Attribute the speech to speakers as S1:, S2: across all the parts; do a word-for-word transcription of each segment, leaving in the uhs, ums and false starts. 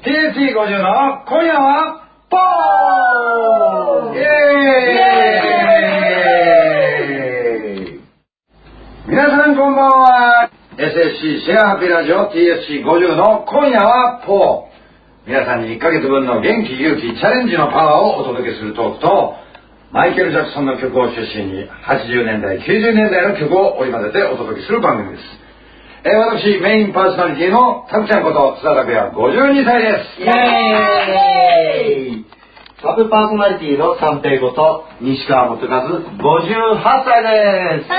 S1: ティーエスシーごじゅう の今夜はポーイエーイ。皆さんこんばんは。 エスエスシー シェアハピラジオ ティーエスシーごじゅう の今夜はポー。皆さんにいっかげつぶんの元気勇気チャレンジのパワーをお届けするトークと、マイケル・ジャクソンの曲を中心にはちじゅうねんだいきゅうじゅうねんだいの曲を織り交ぜてお届けする番組です。えー、私メインパーソナリティのたくちゃんこと津田拓也ごじゅうにさいです。
S2: イエーイ。サブパーソナリティの三平こと西川元和ごじゅうはっさいです。
S3: 三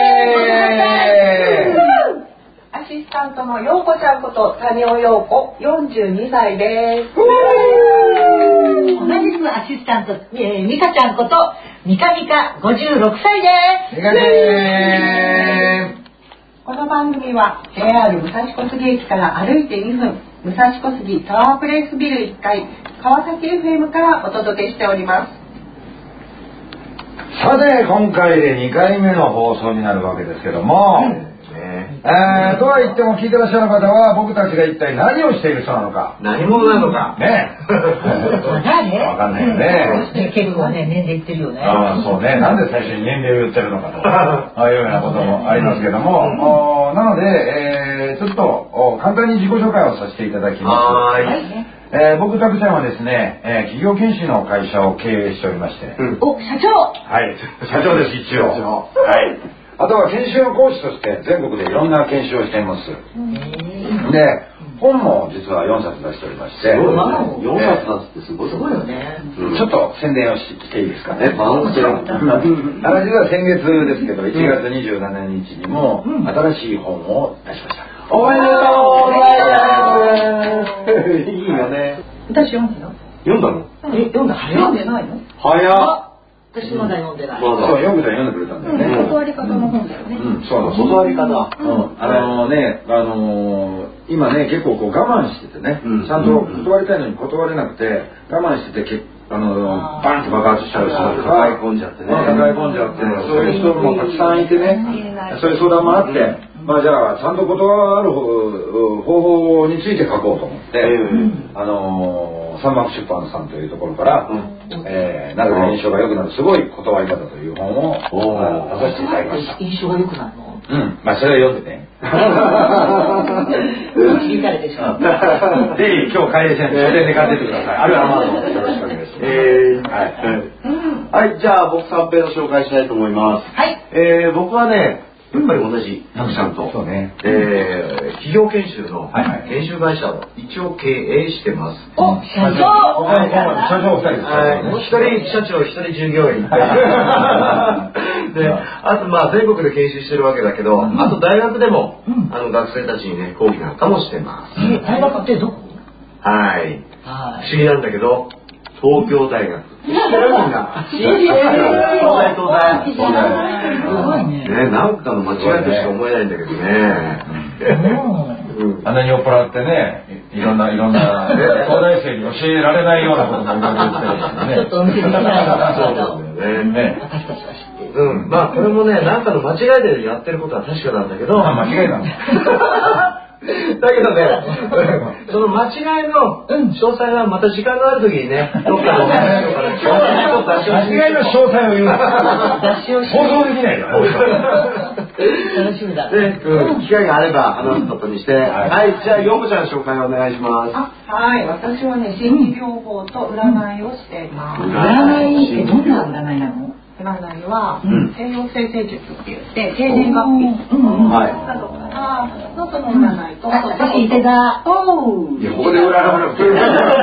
S3: 平。アシスタントの陽子ちゃんこと谷尾陽子よんじゅうにさいです。
S4: 同じくアシスタント、えー、ミカちゃんことミカミカごじゅうろくさいです。
S1: ミカでーす。
S3: この番組は ジェイアール 武蔵小杉駅から歩いてにふん、武蔵小杉タワープレイスビルいっかい川崎 エフエム からお届けしております。
S1: さて今回でにかいめの放送になるわけですけども、うんえー、とは言っても聞いてらっしゃる方は僕たちが一体何をしている人なのか、
S2: 何者なのか
S1: ねえわかんないよね。
S4: 結構ね年齢言ってるよね。
S1: ああそうね、なんで最初に年齢を言ってるのかとああいうようなこともありますけども、おなので、えー、ちょっと簡単に自己紹介をさせていただきます。
S2: はい、
S1: えー、僕たくちゃんはですね、えー、企業研修の会社を経営しておりまして、
S4: うん、お社長。
S1: はい社長です一応。はい。あとは研修の講師として全国でいろんな研修をしています。で、本も実はよんさつ出しておりまして、
S2: よんさつ出すってすごいよね。
S1: ちょっと宣伝をしていいですかね。
S2: バウンス
S1: あの実は先月ですけどいちがつにじゅうしちにちにも新しい本を出しました。
S2: おめでとうございます。いいよね。
S3: 私読んだの？
S2: 読んだの？
S3: え、読んだ？読んでないの？
S2: 早っ。
S4: 私まだ読んでない。
S1: そう、読むと読んでくれたんだよね。
S3: 断り方の本だよね。
S1: うん、そうだ、
S2: 断り方。あ
S1: のね、あの今ね結構こう我慢しててね、ちゃんと断りたいのに断れなくて我慢しててあのバンと爆発しちゃう人とか、
S2: 抱え込んじゃってね。
S1: 抱え込んじゃって、そういう人もたくさんいてね、そういう相談もあって、まあじゃあちゃんと断る方法について書こうと思って、あの三幕出版さんというところから、えー、なるべく印象が良くなるすごい断り方という本を出させていただきました。
S4: 印象が良くなるの？
S1: うん、まあそれを読んでね。
S4: 聞いたらでしょ。
S1: ぜひ今日帰り先書店で買ってってください。あるいはアマゾンでよろしくお願いします。
S2: えー、はい、はい、じゃあ僕三平の紹介したいと思います。
S4: はい。
S2: えー、僕はね。やっぱり同じたくちゃんと、
S1: そうね、
S2: えー、企業研修の研修会社を一応経営してます。
S4: お、社長。
S1: 社長二人です。
S2: はい、一人社長一人従業員。で、あとまあ全国で研修してるわけだけど、あと大学でもあの学生たちにね講義なんかもしてます。
S4: 大学ってどこ？
S2: はい。不思議なんだけど。東京大学。知ってるみんな。
S4: 知ってる。
S2: 東大東大。
S4: すごいね。
S2: ね、なんかの間違いとしか思えないんだけどね。
S1: あんなに酔っ払ってね、いろんないろんな東大生に教えられないようなこともいろいろ言ってるしね。
S4: ちょっとお見せできない
S2: そうなんだよね。
S4: 私たちは知ってる。
S2: うん、まあこれもね、なんかの間違いでやってることは確かなんだけど。
S1: 間違いなんだ。
S2: だけどね、その間違いの詳細はまた時間があるときにね、どっかのお話をから
S1: 間違いの詳細を言う放送できないよ。
S4: 楽しみだ。
S2: で、機会があれば話すことにして、はい、じゃあ陽子ちゃん紹介お願いします。
S3: あ、はい、私はね、心理療法と占いをしています。
S4: 占いってどんな占いなの？
S3: 占いは西洋生成術って言って生年月日などからのその占いと、
S4: 私伊手座。
S3: おお。
S1: いやここで占う。ここで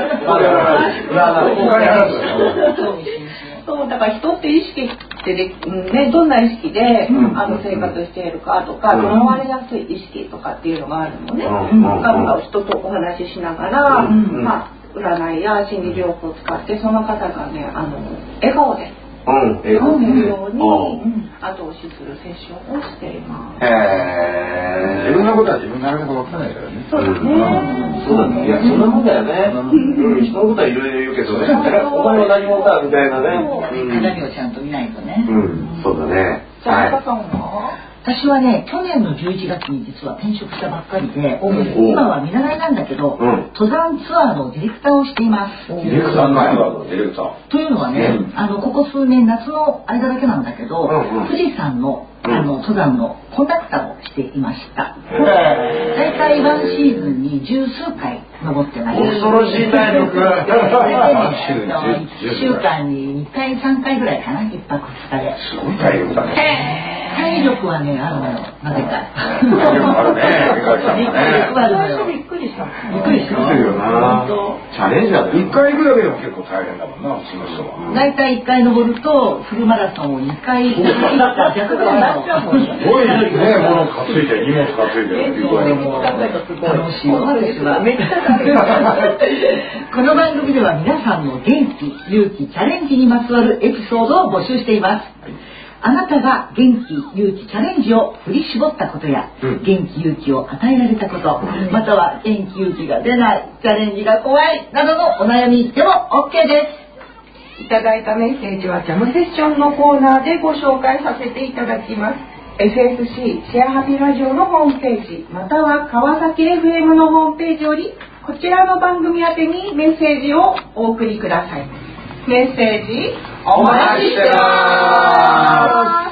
S1: 占う。
S3: そうだから人って意識ってね、どんな意識であの生活しているかとか、とらわれやすい意識とかっていうのがあるのね。だから人とお話ししながら、まあ占いや心理療法を使ってその方がね、あの笑顔で。
S2: うん、
S3: 笑顔のように後押しするセッションをしています。
S1: へえ。自分のことは自分なかなか分からないからね。
S3: そうだね。
S2: そうだね。いやそんなもんだよね。うん、人のことはいろいろ言うけどね。お前は何者だみたいなね。
S4: 鏡をちゃんと見ないとね。
S2: うん、そうだね。
S3: じゃあ、さんは？
S4: 私はね、去年のじゅういちがつに実は転職したばっかりで、今は見習いなんだけど、登山ツアーのディレクターをしています。
S1: ディレクターなんだ、ディレクター。
S4: というのはね、あのここ数年夏の間だけなんだけど、富士山のあの登山のコンダクターをしていました。大体ワンシーズンに十数回登ってます。
S1: 恐ろしい体力。
S4: いっしゅうかんににかいさんかいぐらいかな、いっぱくふつかで。
S1: すごい体力だね。
S4: 体力はね、あるのよ、なぜか。
S1: 体力あるね、
S4: びっくりした。びっくりした。
S2: チャレンジャーだよ。
S1: いっかい行くだけでも結構大変だもんな、うちの人は。
S4: 大体いっかい登るとフルマラソンをにかい行った逆ぐらいの。
S1: すごいね、物担いで、荷物担いで。
S4: 楽しいお話は。この番組では皆さんの元気、勇気、チャレンジにまつわるエピソードを募集しています。あなたが元気、勇気、チャレンジを振り絞ったことや、うん、元気、勇気を与えられたこと、うん、または元気、勇気が出ない、チャレンジが怖いなどのお悩みでも OK です。
S3: いただいたメッセージはジャムセッションのコーナーでご紹介させていただきます。エフエスシー シェアハピラジオのホームページ、または川崎 エフエム のホームページより、こちらの番組宛てにメッセージをお送りください。メッセージお待ちしてます。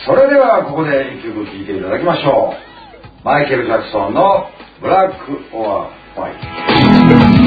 S1: それではここで一曲聴いていただきましょう。マイケル・ジャクソンのブラック・オア・ホワイト。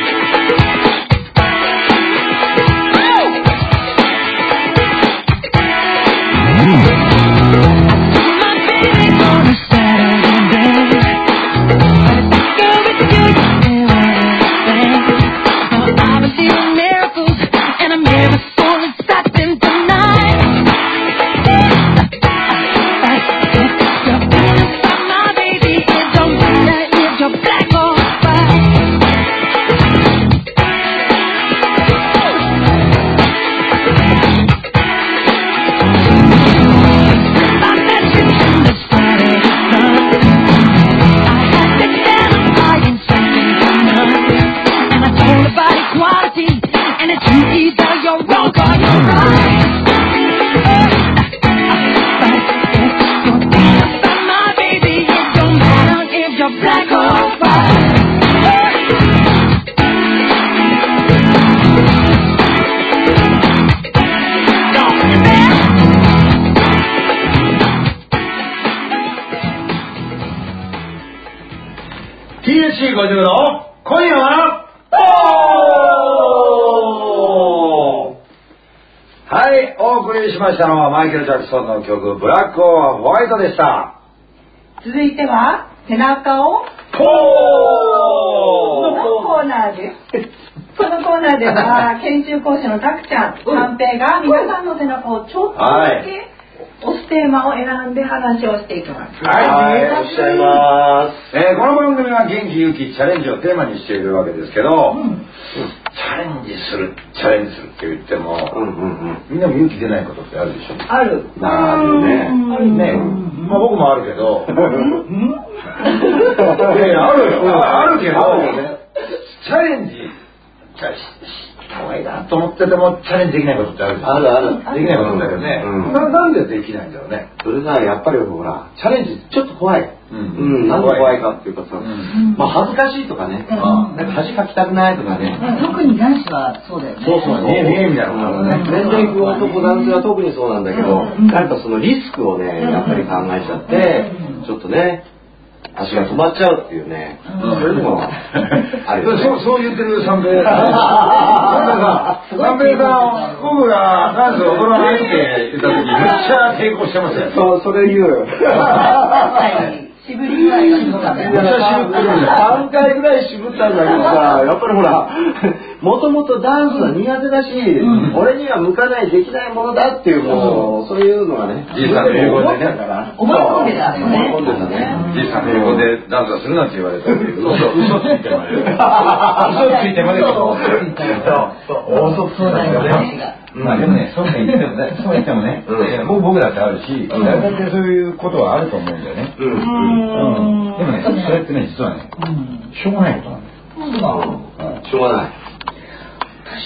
S1: ティーエスシーごじゅう の今夜ははい、お送りしましたのはマイケル・ジャクソンの曲ブラック・オア・ホワイトでした。
S3: 続いては背中をポーのコーナーです。このコーナーでは研修講師のたくちゃん、三平が皆さんの背中をちょっとだけ推すテーマを選んで話をしていきます。
S2: はい、おっしゃいます。
S1: えー、この番組は元気、勇気、チャレンジをテーマにしているわけですけど、うん、チャレンジする、チャレンジするって言っても、うんうんうん、みんなも勇気出ないことってあるでしょ。
S3: ある。
S2: あるね。
S1: あるね。まあ僕もあるけど、いやいやあるよ。あるけど、チャレンジじゃした方がいいなと思っててもチャレンジできないことってあるじゃん。
S2: あるある。
S1: できないことだよね。うん、な, なんでできないんだろうね。
S2: それがやっぱりほらチャレンジちょっと怖い。うん。うん、なんで怖いかっていうかさ、うん、まあ恥ずかしいとかね。うん、なんか恥かきたくないとかね。
S4: うん、特に男子はそうだよね。
S2: そうそうね。
S1: 見えみたいなことね。
S2: 年齢行く男男性は特にそうなんだけど、うん、なんかそのリスクをねやっぱり考えちゃって、うん、ちょっとね。足が止まっちゃうっていうね、うん、そういうのもあるよね。
S1: そう、そう言ってる三平さん。三平さん、僕がダンス踊らないって言った時、めっちゃ抵抗してましたよ。
S2: そう、それ言うよ。
S3: 渋りぐらいが渋ったね。
S2: さんかいぐらい渋ったんだけどさ、やっぱりほら、もともとダンスは苦手だし、うん、俺には向かない、できないものだっていう、もう、そういうのがね、
S1: じいさんの英語でね、
S4: 思い込んでたよね。
S2: 思い込んでたね。
S1: じいさんの英語でダンスをするなんて言われたら、嘘ついてまで。嘘ついてまで。
S4: そう、そうだよね。
S1: まあでもね、そう言ってもね、そう言ってもね、僕僕だってあるし、誰だってそういうことはあると思うんだよね。でもね、それってね、実はね、しょうがないことなんだよ。
S2: しょうがない。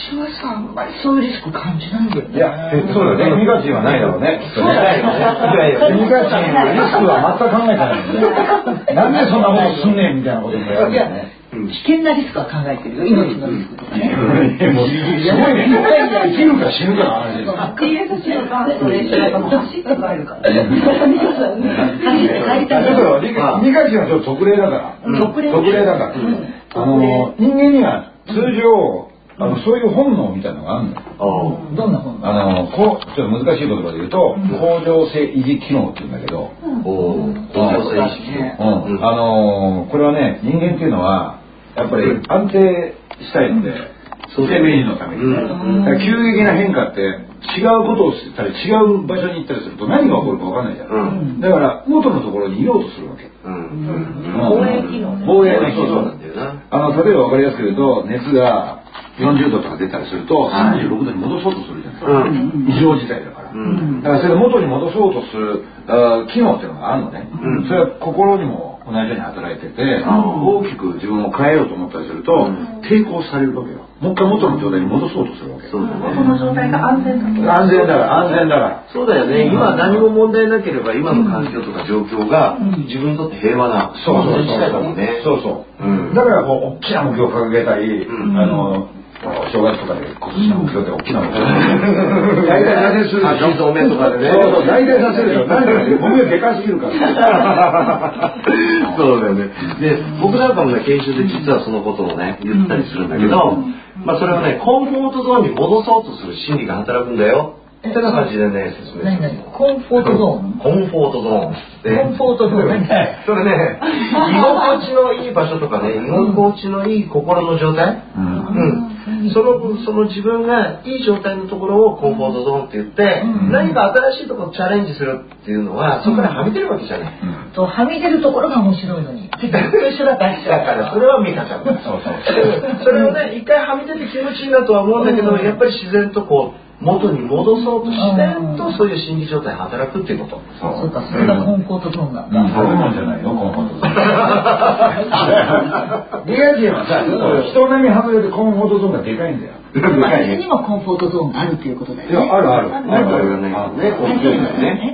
S4: 私はさ、あんまりそういうリスク感じないんだよね。
S1: いや、そうだね。ミカチンはないだろうね。
S4: そうだよね。
S1: ミカチンはリスクは全く考えてないよね。なんでそんなことすんねんみたいなこともやるんだよね。
S4: 危険なリスクは考えてるよ。命のリスクとかね。
S1: もうすごいね。生きるか死ぬかの話です。
S3: ティーエスシー のダンスの練習とかも走って帰るから。
S4: 走って帰りたい。
S1: だからミカチンはちょっと特例だから。
S4: 特例。
S1: 特例だから。あの人間には通常あのそういう本能みたいなのがあるのよ。
S4: どんな本能？
S1: あのこうちょっと難しい言葉で言うと恒常性維持機能って言うんだけど。
S2: 恒常性維持機能。
S1: うん。あのこれはね人間っていうのはやっぱり安定したいので生命維持のためにね。だから急激な変化って違うことをしたり違う場所に行ったりすると何が起こるか分かんないじゃん。だから元のところにいようとするわけ。
S3: 防衛機能。
S1: 防衛のそうなんだよな。あの例えば分かりやすく言うと熱がよんじゅうどとか出たりするとさんじゅうろくどに戻そうとするじゃないですか。異常事態だから。だからそれで元に戻そうとする機能っていうのがあるのね。それは心にも同じように働いてて大きく自分を変えようと思ったりすると抵抗されるわけよ。もう一回元の状態に戻そうとするわけ。
S3: 元の状態が安全だ。
S1: 安全だから安全だから。
S2: そうだよね。今何も問題なければ今の環境とか状況が自分にとって平和な
S1: そうそう
S2: 時代だもんね。
S1: そうそう。だからこう大きな目標を掲げたりあの正月とかで今年の目標で大きな目標大体達成するでしょ。
S2: そうとかでね。
S1: そうそう大体達成でしょ。なんで目標でかすぎるから
S2: そうだよね。で僕なんかもね研修で実はそのことをね言ったりするんだけど、まあそれはねコンフォートゾーンに戻そうとする心理が働くんだよってな感じでね説明する。
S4: コンフォートゾーン。
S2: コンフォートゾーン。
S4: コンフォートゾーン。
S2: それね居心地のいい場所とかね居心地のいい心の状態。うん。そのその自分がいい状態のところをコンフォートゾーンって言って、うん、何か新しいところをチャレンジするっていうのはそこからはみ出るわけじゃない。
S4: うん、とはみ出るところが面白いのにずっと一緒だったりしちゃうから
S2: それはミカちゃんだ。そうそうそれをね一回はみ出て気持ちいいなとは思うんだけど、うん、やっぱり自然とこう元に戻そうと自然とそういう心理状態が働くっていうこと。
S4: そうかそれがコンフォートゾーンなんだ。
S1: 食べ物じゃないよコンフォートゾーン。リア人はさ人並み外れてコンフォートゾーンがでかいんだよ。
S4: 私にもコンフォートゾーンがあるということだよね。
S1: いやあるある。ある
S2: あるね。ねコンフォートね。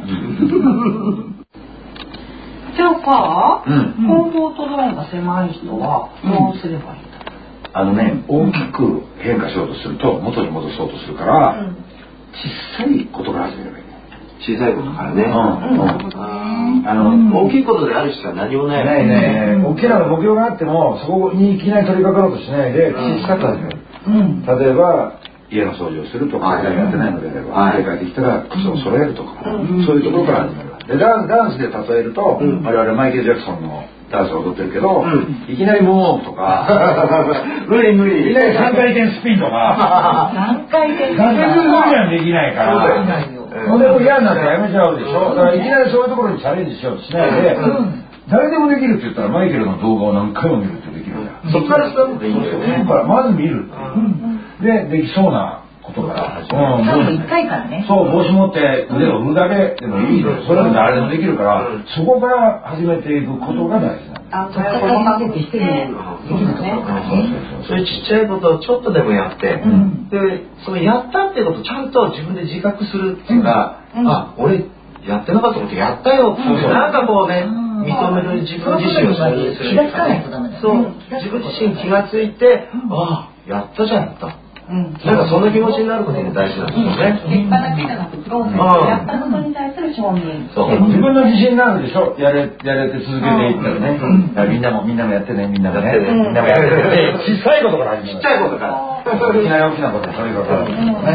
S3: じゃあか、コンフォートゾーンが狭い人はどうすればいいんだ。
S1: あのね大きく変化しようとすると元に戻そうとするから、うん、小さいことから始めればいい。
S2: 小さいことからね。うんうん、あの大きいことであるしか何もない。
S1: ないね。大きな目標があってもそこにいきなり取り掛かろうとしないで小さく始める。うん、例えば家の掃除をするとかやってないのであれば家帰ってきたら靴を揃えるとか、うん、そういうところから始める。でダン、ダンスで例えると、うん、我々マイケル・ジャクソンのダンスを踊ってるけど、うん、いきなりムーンとか
S2: 無理無理
S1: いきなりさんかいてんスピンとか
S4: さんかいてんスピン
S1: さんかいてん無理なんできないからそれを嫌になってやめちゃうでしょ。だからいきなりそういうところにチャレンジしようとしないで、うん、誰でもできるって言ったらマイケルの動画を何回も見るってできるんだよ。
S2: そっからスタートでいいんだよね。
S1: そこからまず見るっていう、うん、でできそうなことから始める。
S4: 多分いっかいからね。
S1: そう帽子持って腕を振るだけでもいいの。それは誰でもできるから、うん、そこから始めていくことが大事なんだ。
S4: そこから始めて一人でできるところからね。
S2: そういうちっちゃいことをちょっとでもやって、うん、でそのやったっていうことをちゃんと自分で自覚するっていうか、うん、あ俺やってなかったことやったよって、うん、なんかこうね、認める自分自身を承認する。
S4: 気がつかないとダメだよね。
S2: そう自分自身気がついて、うん、ああやったじゃんと。うん、なんかそんな気持ちになることも大事なんですよね。
S3: 結果だけじゃなくプロセスをやったことに対する承認。
S1: そう自分の自信になるでしょ。やれやれて続けていったらね。うん、みんなもみんなもやってねみんなもね。みんなもやってね。小さいことから始める。
S2: ちっちゃいことから。
S1: いきなり大きなことに取り掛かる。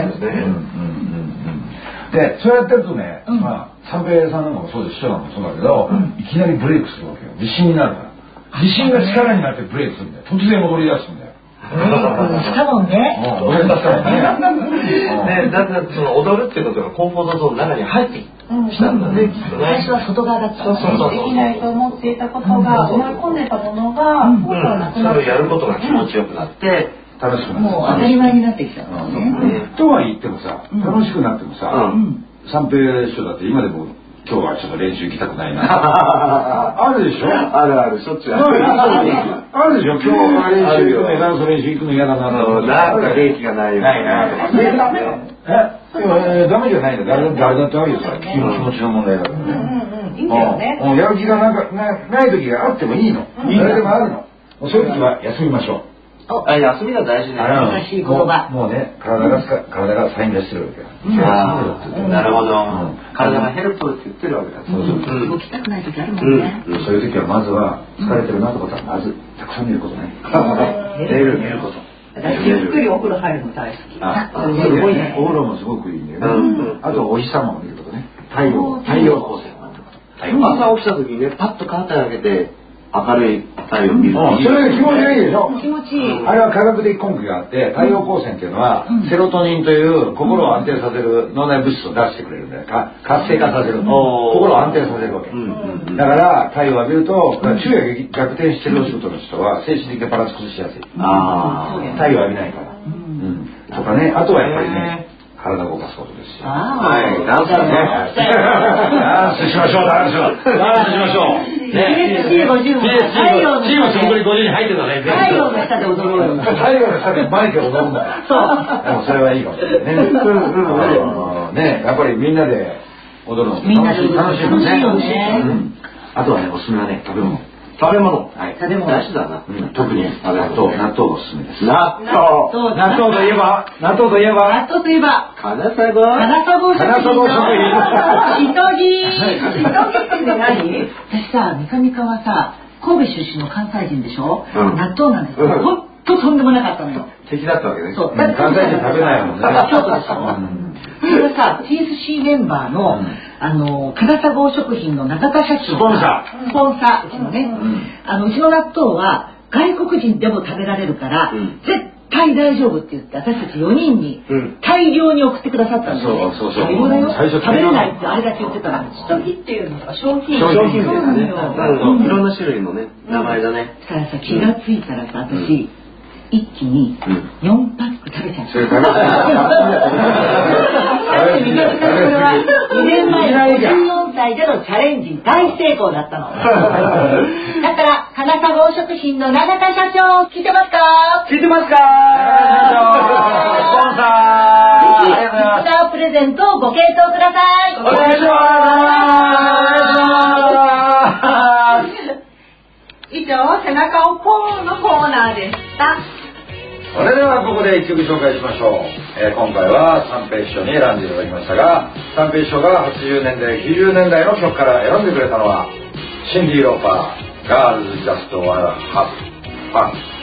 S1: ね。でそうやってるとね、まあ三平さんなんかもそうです、師匠なんかもそうだけど、いきなりブレイクするわけよ。自信になるから。自信が力になってブレイクするんだよ。突然戻り出すんだよ。
S4: したもんね。
S1: 踊り出したもん
S2: ね。で、だんだんその踊るっていうことがコンフォートゾーンの中に入ってきたんだね。
S4: 最初は外側だった。
S3: そうそうそう。できないと思っていたことが思い込んでたものが、
S2: それをやることが気持ちよくなって。
S1: 楽しくなって
S4: もう当たり前になってきたのね。
S1: とは言ってもさ、楽しくなってもさ、三平師匠だって今でも今日はちょっと練習行きたくないなあるでしょ。
S2: あるある、しょっちゅうある。
S1: あるでしょ。今日は練習行くのダンス練習行くの嫌だな。
S2: なんか元気がないよ。
S1: ないな。え、ダメじゃないんだ。誰だってあるよ。気持ちの問題だからね。
S3: いいんだよね。
S1: やる気がない時があってもいいの。誰でもあるの。そういう時は休みましょう。
S2: あ、休みが大事ね。
S4: 難しい言葉。
S1: もうね、体が体がサイン出してるわけだ。
S2: なるほど。体がヘルプって言ってるわけだ。
S1: そうそう。
S4: 動きたくない時あるもんね。
S1: そういう時はまずは疲れてるなってことはまずたくさん見ることね。
S2: 寝る寝ること。
S3: 私ゆっくりお風呂入るの大好き。
S1: あ、すごいね。お風呂もすごくいいんだよね。あとお日様を見ることね。太陽太陽光線。
S2: 朝起きた時にね、パッとカーテン開けて明るい太陽を見る。
S1: それ気持ちがいいでしょ。
S4: 気持ちいい。
S1: あれは科学的根拠があって、太陽光線っていうのはセロトニンという心を安定させる脳内物質を出してくれるんだよ。活性化させる。心を安定させるわけ。だから太陽を浴びると昼夜逆転してるお仕事の人は精神的なバランス崩しやすい。太陽浴びないから。とかね。あとはやっぱりね、体を動かすことですよ。
S2: はい、ダンスだね。
S1: ダンスしましょう、ダンス。ダンスしましょう。
S4: ピーエスシーごじゅう も太陽の
S1: チームそこにごじゅうに入ってたね。
S4: 太陽の下で踊ろうよ。
S1: 太陽の下でマイク踊るんだ。そう。でもそれはいいかもしれないね。ね、やっぱりみんなで踊るの楽しい楽しいもんね。あとはね、おすすめはね、食べ物。
S2: 食べ物。
S1: はい。
S4: 食べ物。
S2: 大事だな。
S1: 特に納豆、納豆がおすすめです。
S2: 納豆。
S1: 納豆といえば、納豆といえば、
S4: 納豆といえば、
S2: 金サゴ。
S4: 金サゴ食品。金サゴ食品。しとぎ。
S3: しとぎって何？
S4: 私さ、三上川はさ、神戸出身の関西人でしょ。納豆なんですよ。ほんととんでもなかったのよ。
S2: 敵だったわけね。
S4: そう。
S1: 関西人食べないもんね。
S4: 京都でしょ。それがさ、ティーエスシー メンバーの、あの、金砂郷食品の中田社長。
S1: スポンサ
S4: ー。スポンサー、うちのね。あの、うちの納豆は、外国人でも食べられるから、絶対大丈夫って言って、私たちよにんに大量に送ってくださったんですよ。
S1: そうそうそう。
S4: 大量だよ。食べれないってあれだけ言ってたら。
S3: しとぎっていうのが商品。
S2: 商品名だね。いろんな種類のね、名前だね。
S4: だからさ、気がついたらさ、私、一気によんパック食べちゃった。それ食べちゃった。にねんまえごじゅうよんさいでのチャレンジ大成功だったの。だから金砂郷食品の永田社長聞いてますか？
S2: 聞いてますか？
S1: スポンサー。
S4: ぜひスタープレゼントをご検討ください。
S1: お願いします。
S3: 以上、背中をポーンのコーナーでした。
S1: それではここで一曲紹介しましょう。えー、今回は三平師匠に選んでいただきましたが、三平師匠がはちじゅうねんだいきゅうじゅうねんだいの曲から選んでくれたのはシンディ・ローパー、ガールズ・ジャスト・ワン・ハブ・ファン。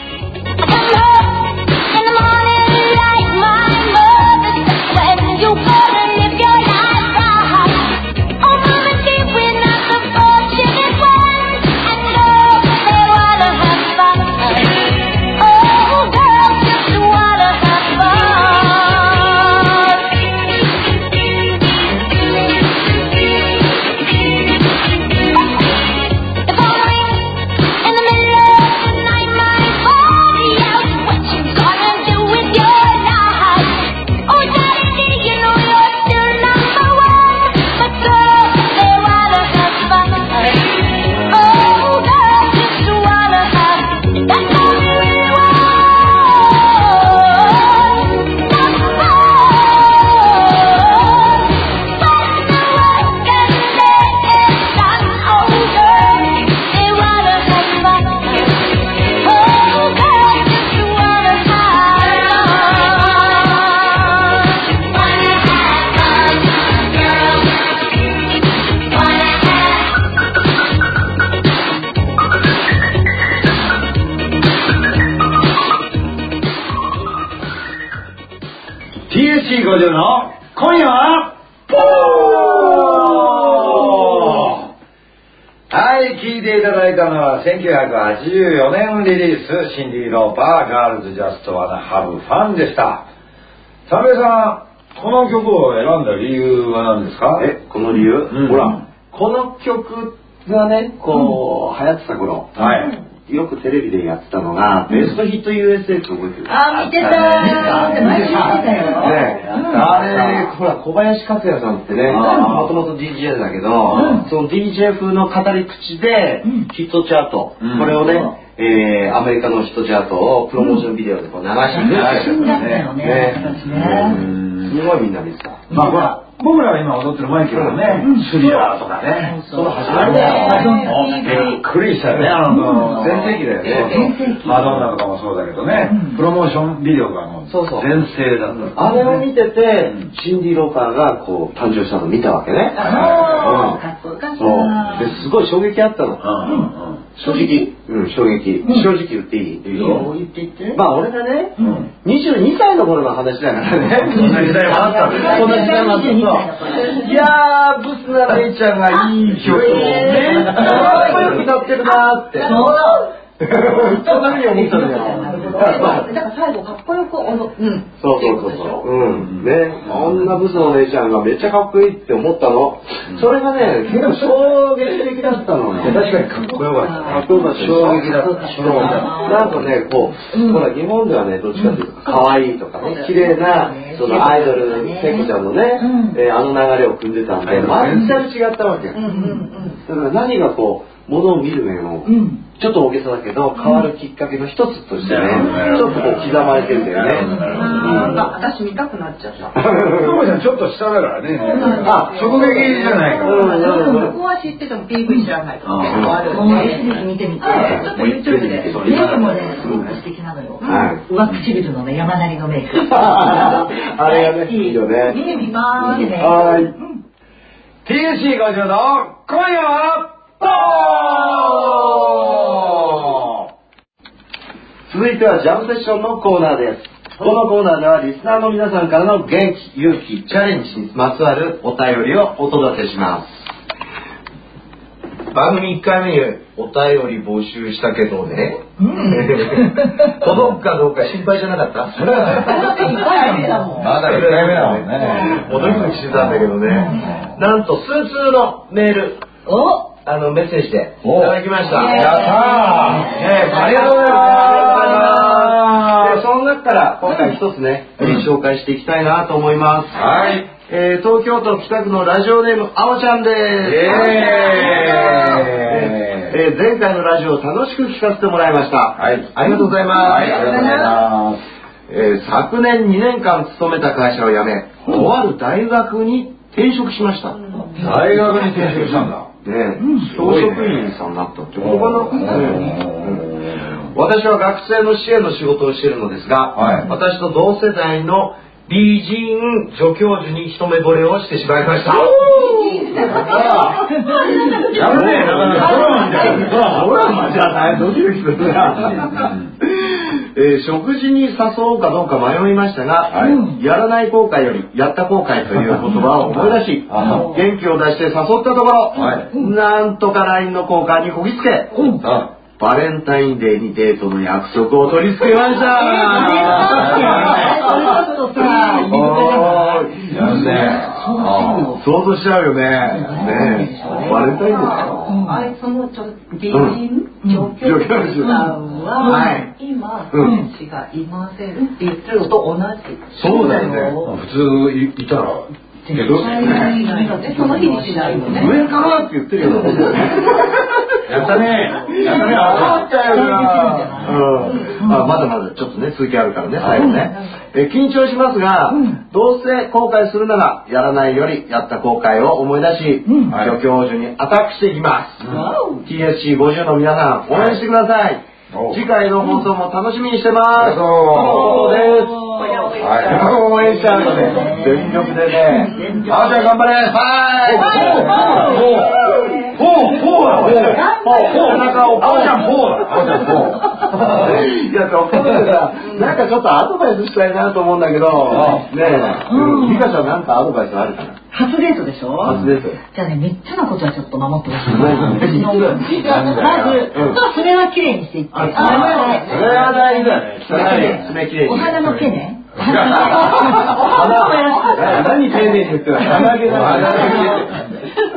S1: ティーエスシーごじゅう の今夜はポー。はい、聴いていただいたのはせんきゅうひゃくはちじゅうよねんリリース、シンディ・ローパー、ガールズ・ジャスト・ワン・ハブ・ファンでした。三平さん、この曲を選んだ理由は何ですか？
S2: え、この理由、
S1: うん、
S2: ほら、この曲がね、こう、うん、流行ってた頃、
S1: はい、
S2: よくテレビでやってたのが、ベストヒット ユーエスエー って覚えてる？
S4: あ、見てたー。毎週見てたよ。
S2: あれ、ほら、小林克也さんってね、もともと ディージェー だけど、その ディージェー 風の語り口で、ヒットチャート、これをね、えー、アメリカのヒットチャートをプロモーションビデオでこう流して
S4: る。新だったよね。
S2: すごいみんな見てた。
S1: まあほら、僕らは今踊ってるマイケルのね、スリラーとかね。
S2: その始まりだよ。
S1: びっくりしたよね、あの、全盛期だよね。マドンナとかもそうだけどね、プロモーションビデオがもう全盛だった。
S2: あれを見てて、シンディ・ローパーがこう誕生したのを見たわけね。
S4: かっこよかった。
S2: そう。ですごい衝撃あったの。正直、うん、衝撃。正直言っていい？
S4: いいよ、言って言って。
S2: まあ俺がね、にじゅうにさいの頃の話だからね。
S1: そんな時代もあったんだ。
S2: そんな時代もあった。いやー、ブスな姉ちゃんがいい曲をね、かっこよく歌ってるなーって。そんなふうに思ったんだよ。
S3: だから最後かっこよく踊る。うん。
S2: そうそうそうそう。うん。ね、あんなブスの姉ちゃんがめっちゃかっこいいって思ったの。それがね、結構衝撃的だったのよ。
S1: 確かにかっこよかった。
S2: かっこよかった。
S1: 衝撃だった。
S2: そう。なんかね、こう、ほら、日本ではね、どっちかっていうと、可愛いとかね、綺麗な、そのアイドル、ペコちゃんのね、あの流れを組んでたんで、全然違ったわけ。だから何がこう、ものを見る目の、ちょっと大げさだけど変わるきっかけの一つとしてね、ちょっとこう刻まれてるんだよね。
S3: 私見たくなっちゃった。
S1: そうじゃん、ちょっと下だからね。あ、直撃じゃないから。
S3: ここは知ってても ピーブイ 知らないとか結構ある。
S4: もう エスビーエス 見てみて。ちょっと YouTube で。メイクもね、すごく素敵なのよ。上唇のね、山なりのメイク。
S2: あれがね、いいよね。
S3: 見てみます。
S2: はい。
S1: ティーエスシー ごじゅうの今夜はポー！
S2: 続いてはジャムセッションのコーナーです。このコーナーではリスナーの皆さんからの元気、勇気、チャレンジにまつわるお便りをお届けします。番組いっかいめにお便り募集したけどね、うん、届くかどうか心配じゃなかった？
S1: それはね、いっかいめだもん。まだいっかいめだもんね。
S2: もうドキドキしてたんだけどね、なんと数通のメールをあのメッセージでいただきました。
S1: やったー、ありがとうございます。
S2: で、その中から今回一つね、紹介していきたいなと思います。
S1: はい。
S2: えー、東京都北区のラジオネームあおちゃんです。えー、前回のラジオを楽しく聞かせてもらいました。
S1: はい。
S2: ありがとうございます。
S1: はい、ありがとうございます。
S2: えー、昨年にねんかん勤めた会社を辞め、とある大学に転職しました。
S1: 大学に転職したんだ。
S2: ね、教職員さんになったってことかな。私は学生の支援の仕事をしているのですが、はい、私と同世代の美人助教授に一目惚れをしてしまいました。
S1: やるねえ、ドラマみたいな。ドラマじゃない、ドキドキするな。
S2: えー、食事に誘おうかどうか迷いましたが、はい、やらない後悔よりやった後悔という言葉を思い出し、元気を出して誘ったところ、はい、なんとか ライン の交換にこぎつけ、うん、バレンタインデーにデートの約束を取り付けました。想像しちゃうよね。ね、バレンタインデーだよ。
S3: あれ、そのちょ美人助教授さんは今彼氏がいませんって言ってるのと同じ。
S2: そうだよね。
S1: 普通いたら。
S3: けどその日にしないよね。
S2: 上からって言ってるよね。
S1: やったね。やったね。
S2: あったよな。まだまだちょっとね続きあるからね最後ね。え緊張しますが、どうせ後悔するならやらないよりやった後悔を思い出し、助教授にアタックしていきます。ティーエスシーごじゅう の皆さん応援してください。次回の放送も楽しみにしてます。そうです。はい、応援しちゃうのね。全力でね。あおちゃん頑張れ。はい。ポー、ポーだ。ポー、お腹を、あおちゃんポーだ。あおちゃんポー。いや、ところでさ、なんかちょっとアドバイスしたいなと思うんだけど、ねえ、リカちゃんなんかアドバイスあるかな？
S4: 初デートでしょ？
S2: 初デート。
S4: じゃあね、みっつのことはちょっと守ってほしい。まず、爪はきれいにしていって。
S2: それは大事だね。爪きれいに。
S4: お花の毛ね。
S2: 何丁寧に言ってるの？鼻毛だ。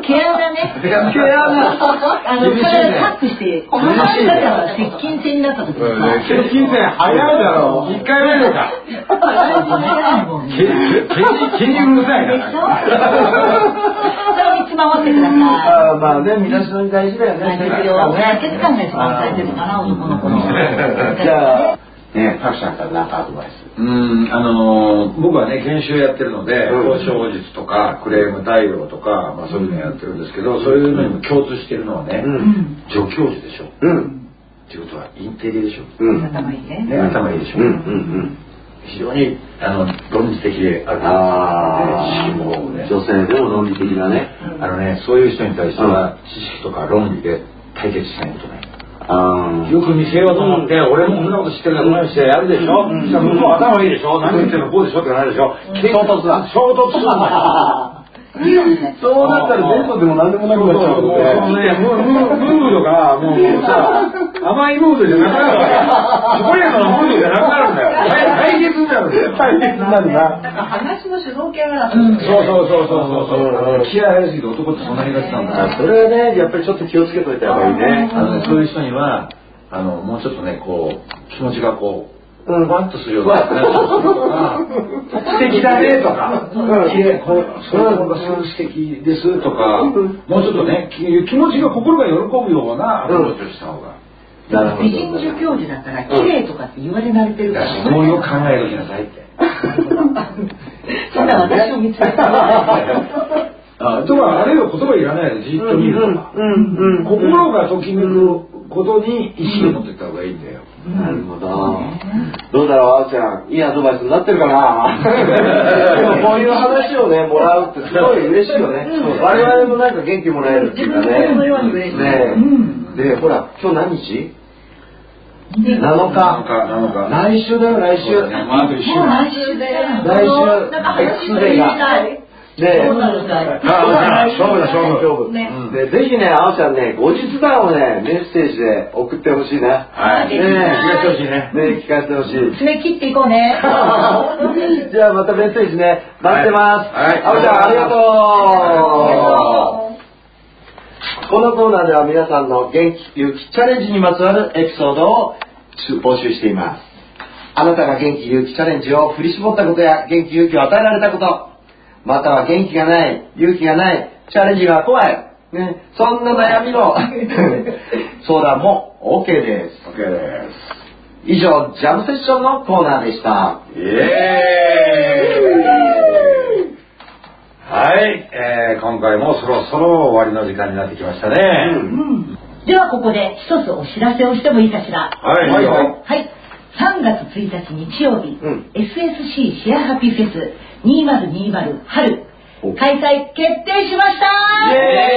S4: 毛穴ね。
S1: 毛穴。
S4: あの、体タックして、この話だから接近戦になった時にさ。
S1: 接近戦早いだろう。一回目とか。
S4: 早いもんね。
S1: 毛にうるさいな。
S4: それを見つ守ってください。
S2: あまあね、身だしなみ大事だよね。
S4: 大事ですよ。清潔感が一番大切かな、男の子の。
S2: じゃあ、ね、タクさんから何かアドバイス。
S1: うん、あのー、僕はね、研修やってるので、
S2: うん、
S1: 交渉術とか、クレーム対応とか、まあそういうのやってるんですけど、そういうのにも共通してるのはね、うん、助教授でしょ。うん。っていうことは、インテリでしょ。
S4: うん。頭いいね。
S1: ね、頭いいでしょ。うん、うん、うん。非常に、あの、論理的である。
S2: ああ、
S1: 思考ね。
S2: 女性でも論理的なね。
S1: あのね、そういう人に対しては、知識とか論理で対決しないことね。あよく見せようと思って、うん、俺もこんなこと知ってるからこのようにしてやるでしょ、うん、向こう頭いいでしょ、うん、何言ってるのこうでしょってなるでしょ、うん、衝突だ衝突するんだよ
S2: そうなったらデートでも何でもなくなっちゃうので、
S1: そうね、ムードがもうさ、甘いムードじゃなくなるわけ。そこにあのムードじゃなくなるんだよ。対決になるんだよ。
S2: 対決になるな。
S3: なんか話の主導権がある。
S1: そうそうそうそうそう。気合入りすぎて男ってそんなにがちなんだ。
S2: それはね、やっぱりちょっと気をつけといた方がいいね。
S1: あのね、そういう人にはあのもうちょっとねこう気持ちがこう。ふわっとするような話をするとか、素敵だねとか、きれい、これ、それは僕はすごい素敵ですとか、もうちょっとね、気持ちが心が喜ぶようなアプローチをした方が。
S4: なるほど。美人助教授だったら、綺麗とかって言われ慣れてるから。
S1: そういう考えときなさいって。
S4: そんな私を見つけた。
S1: あとはあれよ言葉いらないでじっと見るとか、心がときめくことに意識を持っていった方がいいんだよ。
S2: なるほど。どうだろう、あーちゃん、いいアドバイスになってるかな。でもこういう話をねもらうってすごい嬉しいよね。我々もなんか元気もらえるっていうかね。
S4: 自分のように嬉しい。
S2: ね、でほら今日何日？なのか。来週だよ来週。
S1: あと一週。
S4: 来週だよ。
S2: 来週 X デーが。で、
S4: そうなのかい。
S1: 勝負だ勝負
S2: 勝負。で、ぜひね、あおちゃんね、後日談をね、メッセージで送ってほしいな。
S1: はい。ね、聞かせてほしいね。
S2: ね、聞かせてほしい。
S4: 爪切っていこうね。
S2: じゃあまたメッセージね、待ってます。
S1: はい。
S2: あおちゃん、ありがとう。このコーナーでは皆さんの元気勇気チャレンジにまつわるエピソードを募集しています。あなたが元気勇気チャレンジを振り絞ったことや元気勇気を与えられたこと、または元気がない、勇気がない、チャレンジが怖い、ね、そんな悩みの相談も OK です。
S1: OK です。
S2: 以上、ジャムセッションのコーナーでした。
S1: イエーイ。はい、えー、今回もそろそろ終わりの時間になってきましたね。うん、
S4: ではここで一つお知らせをしてもいいかしら。
S1: はい。はい。
S4: はい。さんがつついたち日曜日、うん、エスエスシー シェアハピフェスにせんにじゅう春開催決定しましたー。イ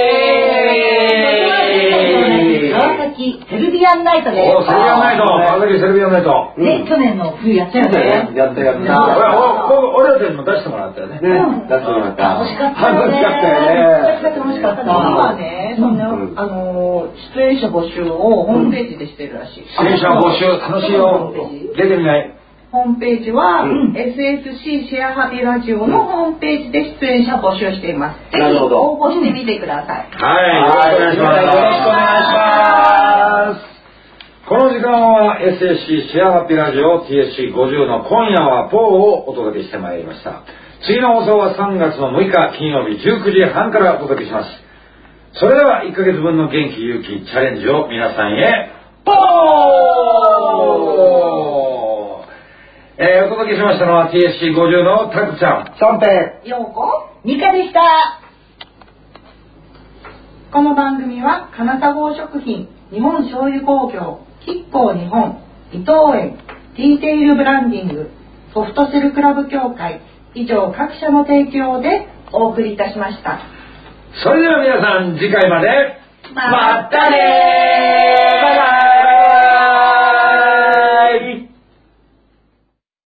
S4: エーイ。川崎セルビアンナイトです。
S1: おセルビアンナイト、川崎セルビアンナイト。
S4: ね、去年の冬やったよね。
S2: やったやった。
S1: 俺らたちも出してもらったよね。
S2: 出してもらった。
S4: 楽しかったよね。楽しかったな。
S3: 今ね、そんなあの出演者募集をホームページでしてるらしい。
S1: 出演者募集楽しいよ。出てみない？
S3: ホームページは、うん、エスエスシー シェアハピラジオのホームページで出演者募集しています。ぜひ応募してみてください。
S1: はい、よろしくお願いします。よろしくお願いします。この時間は エスエスシー シェアハピラジオ ティーエスシーごじゅう の今夜はポーをお届けしてまいりました。次の放送はさんがつのむいか金曜日じゅうくじはんからお届けします。それではいっかげつぶんの元気勇気チャレンジを皆さんへポー。えー、お届けしましたのは ティーエスシーごじゅう のタクちゃん、
S2: 三平、
S3: ようこ、
S4: ミカでした。
S3: この番組は金田宝食品、日本醤油工業、キッコー日本、伊藤園、ディーテイルブランディング、ソフトセルクラブ協会、以上各社の提供でお送りいたしました。
S1: それでは皆さん次回まで
S3: またねー。バイバイ。